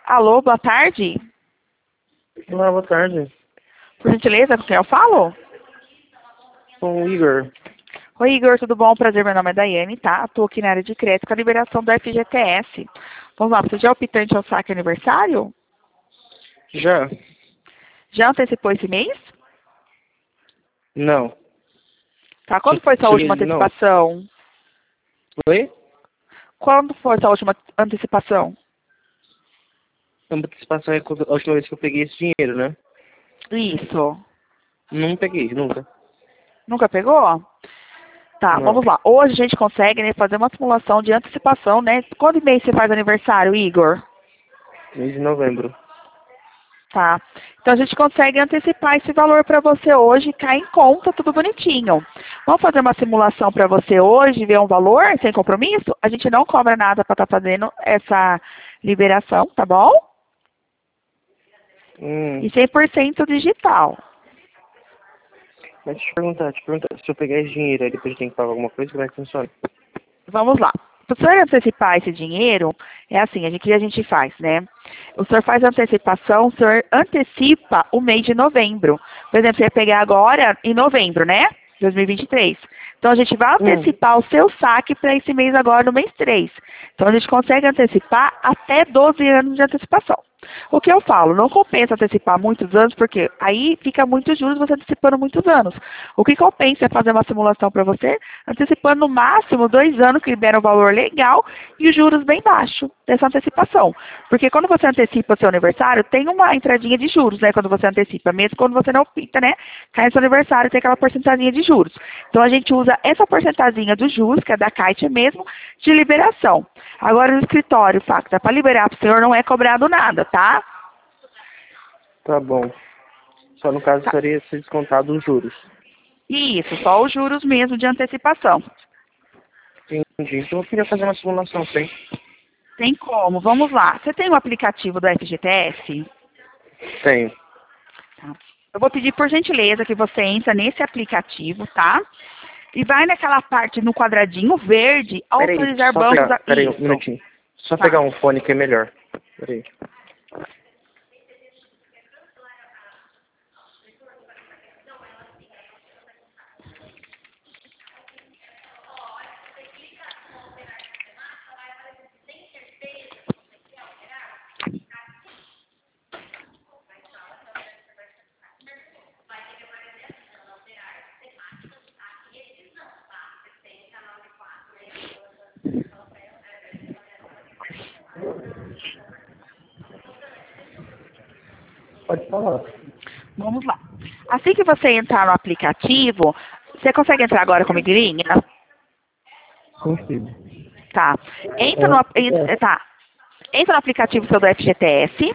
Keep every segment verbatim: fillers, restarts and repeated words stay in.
Alô, boa tarde. Olá, boa tarde. Por gentileza, com quem eu falo? Com o Igor. Oi, Igor, tudo bom? Prazer, meu nome é Daiane, tá? Estou aqui na área de crédito com a liberação do F G T S. Vamos lá, você já é optante ao saque aniversário? Já? Já antecipou esse mês? Não. Tá, quando foi sua última Não. antecipação? Oi? Quando foi sua última antecipação? A antecipação é a última vez que eu peguei esse dinheiro, né? Isso. Não peguei, nunca. Nunca pegou? Tá, Não. vamos lá. Hoje a gente consegue, né, fazer uma simulação de antecipação, né? Quando mês você faz aniversário, Igor? Mês de novembro. Tá. Então a gente consegue antecipar esse valor para você hoje, cai em conta, tudo bonitinho. Vamos fazer uma simulação para você hoje, ver um valor sem compromisso? A gente não cobra nada para estar fazendo essa liberação, tá bom? Hum. E cem por cento digital. Mas deixa eu te perguntar, te perguntar, se eu pegar esse dinheiro aí depois tem que pagar alguma coisa, como é que funciona? Vamos lá. Para o senhor antecipar esse dinheiro, é assim, a gente, o que a gente faz, né? O senhor faz a antecipação, o senhor antecipa o mês de novembro. Por exemplo, você ia pegar agora em novembro, né? dois mil e vinte e três. Então, a gente vai antecipar hum. o seu saque para esse mês agora, no mês três. Então, a gente consegue antecipar até doze anos de antecipação. O que eu falo, não compensa antecipar muitos anos, porque aí fica muitos juros você antecipando muitos anos. O que compensa é fazer uma simulação para você, antecipando no máximo dois anos, que libera um valor legal e os juros bem baixos dessa antecipação. Porque quando você antecipa o seu aniversário, tem uma entradinha de juros, né? Quando você antecipa, mesmo quando você não pinta, né? Cai no seu aniversário, tem aquela porcentagem de juros. Então, a gente usa essa porcentagem dos juros, que é da Caixa mesmo, de liberação. Agora, no escritório, Facta, para liberar para o senhor não é cobrado nada, tá? Tá bom. Só no caso Tá. seria ser descontado os juros. Isso, só os juros mesmo de antecipação. Entendi. Então eu queria fazer uma simulação, tem? Tem como, vamos lá. Você tem o aplicativo do F G T S? Tenho. Tá. Eu vou pedir por gentileza que você entre nesse aplicativo, tá? E vai naquela parte, no quadradinho verde, Peraí, autorizar só bancos... pegar, A... peraí, um Isso. minutinho. Só Tá. pegar um fone que é melhor. Peraí. Pode falar. Vamos lá. Assim que você entrar no aplicativo, você consegue entrar agora comigo, Linha? Consigo. Tá. Entra no, entra, tá. Entra no aplicativo seu do F G T S.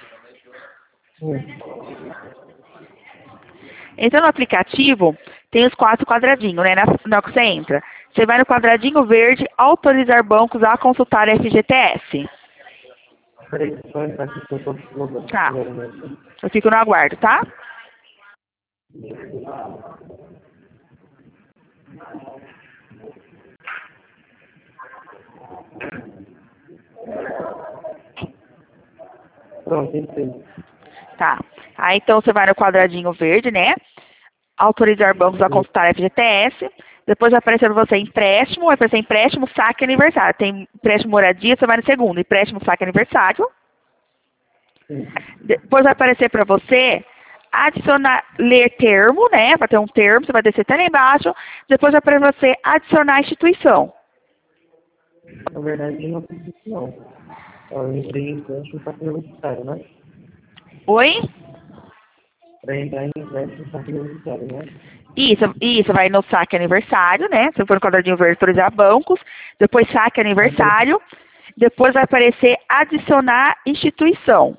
Hum. Entra no aplicativo, tem os quatro quadradinhos, né? Na, na hora que você entra. Você vai no quadradinho verde, autorizar bancos a consultar F G T S. Peraí, só entrar aqui que eu tô logando. Tá. Eu fico no aguardo, tá? Pronto, entendi. Tá. Aí então você vai no quadradinho verde, né? Autorizar bancos a consultar F G T S. Depois vai aparecer para você empréstimo, vai aparecer empréstimo, saque aniversário. Tem empréstimo moradia, você vai no segundo, empréstimo, saque aniversário. Depois vai aparecer para você adicionar, ler termo, né? Vai ter um termo, você vai descer até lá embaixo. Depois vai para você adicionar instituição. Na verdade, não fiz isso não. Eu entrei em empréstimo para universitário, né? Oi? Para entrar em empréstimo para universitário, né? Isso, isso, vai no saque aniversário, né? Você for no quadradinho verde, autorizar bancos. Depois saque aniversário. Depois vai aparecer adicionar instituição.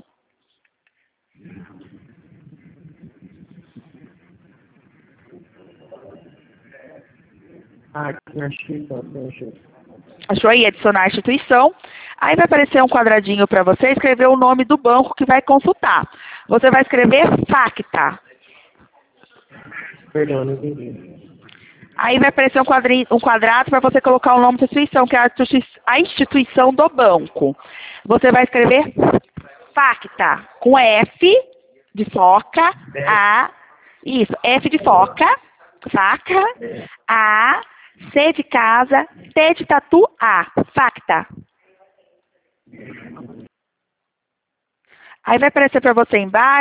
Ah, aqui na instituição, deixa eu... Achou aí? Adicionar instituição. Aí vai aparecer um quadradinho para você escrever o nome do banco que vai consultar. Você vai escrever Facta. Perdão, não entendi. Aí vai aparecer um, quadrinho, um quadrado para você colocar o nome da instituição, que é a instituição do banco. Você vai escrever Facta, com F de foca, A, isso, F de foca, faca, A, C de casa, T de tatu, A, facta. Aí vai aparecer para você embaixo.